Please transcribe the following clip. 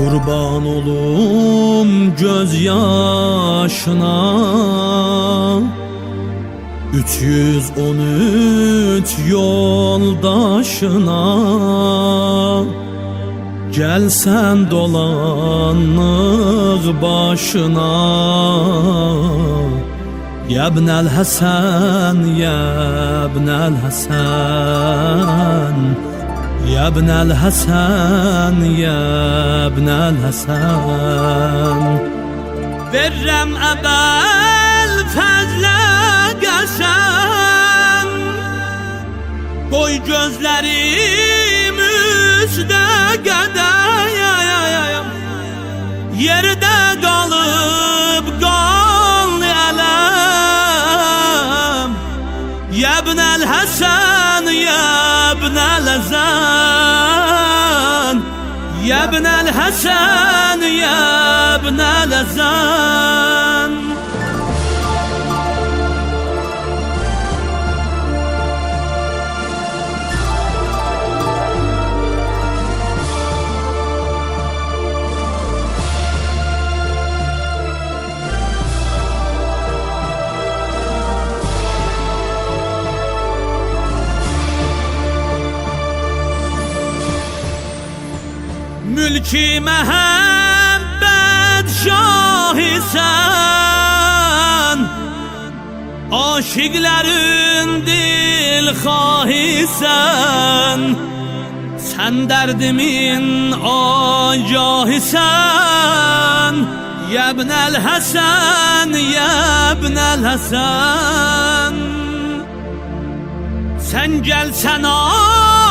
Kurban olum gözyaşına 313 yoldaşına Gelsen dolanlık başına Yebnel Hasan, Yebnel Hasan Yebnel Hasan, Yebnel Hasan Verrem ebel fezle qəsəm Qoy gözlərim üstə qədəyəm Yerdə qalıb qanlı ələm Yebnel Hasan, Yebnel Hasan Yebnel Hasan, Yebnel Hasan Mülki mehabbet şahisən Aşıqların dilxahisən Sən dərdimin agahisən Yebnel Hasan, Yebnel Hasan Sən gəlsən